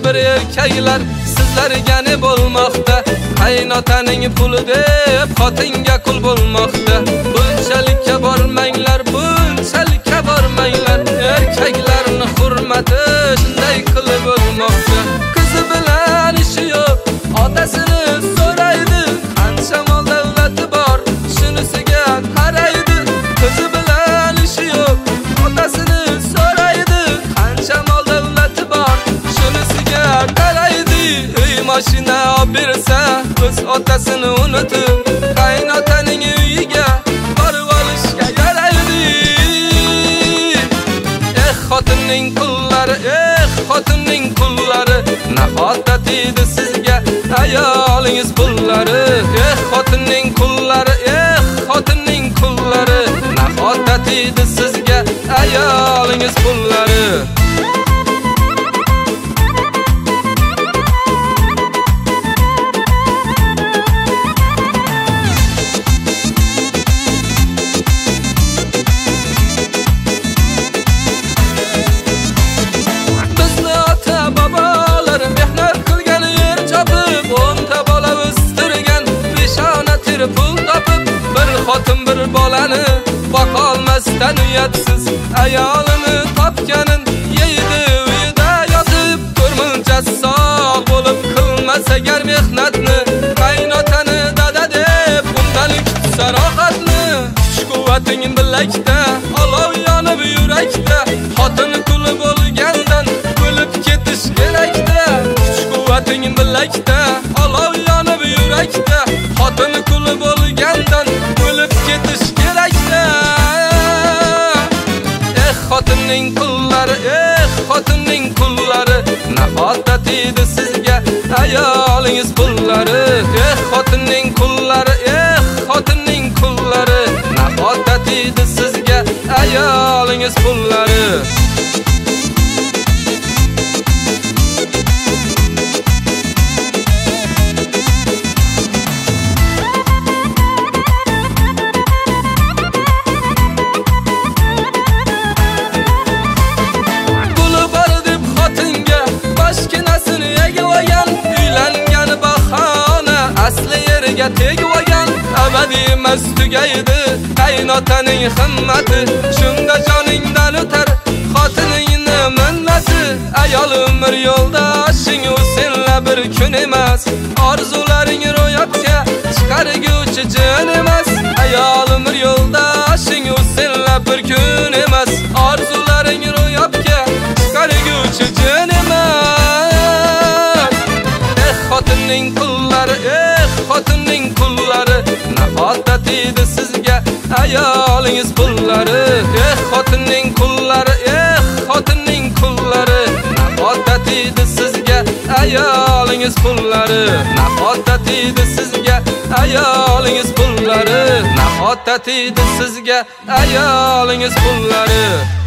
bir erkaklar sizlarga ne bo'lmoqda? Qaynotaning puli deb xotinga qul bo'lmoqda. Bunchalikka bormanglar, bunchalikka bormanglar. Erkaklarni hurmati shunday qilib bo'lmoqda. Qizi bilan ishi yo'q, otasini so'raydi. Qancha mol davlati bor, shunisiga qaraydi. Qizi bilan ishi yo'q, otasini so'raydi. Qancha mol davlati bor, shunisiga qaraydi. Uy mashina olib bersa, o'z otasini unutib, qaynotaning uyiga borib olishga yaraydi. Xotinning pullari, xotinning pullari, nahotda tegdi sizga ayolingiz pullari. Xotinning pullari, xotinning pullari, nahotda tegdi sizga ayolingiz pullari. Pul topib, bir xotin bir bolani boqolmasdan uyatsiz ayolini topganin yeydi uyida yotib. Ko'rmunchasi sog' bo'lib qilmas agar mehnatni, qaynotani dada deb undan kutsa rohatni. Kuch-quvvating bilakda, olov yonib yurakda, xotin quli bo'lgandan o'lib ketish kerakda. Kuch-quvvating bilakda, olov yonib yurakda, xotin quli bo'lgandan o'lib ketish kerakda. Xotinning pullari, xotinning pullari, nahotda tegdi sizga ayolingiz pullari. Xotinning pullari, xotinning pullari, nahotda tegdi sizga ayolingiz pullari. Tegib olgan abadiy emas tugaydi qaynotaning himmati. Shunda joningdan o'tar xotiningni minnati. Ayolim bir yo'ldoshing, u senla bir kun emas. Orzularing ro'yobga chiqarguvchi jin emas. Ayolim bir yo'ldoshing, u senla bir kun emas. Orzularing ro'yobga chiqarguvchi jin emas. Xotinning pullari, xotinning pullari, nahotda tegdi sizga ayolingiz pullari. Xotinning pullari, xotinning pullari, nahotda tegdi sizga ayolingiz pullari. Nahotda tegdi sizga ayolingiz pullari. Nahotda tegdi sizga ayolingiz pullari.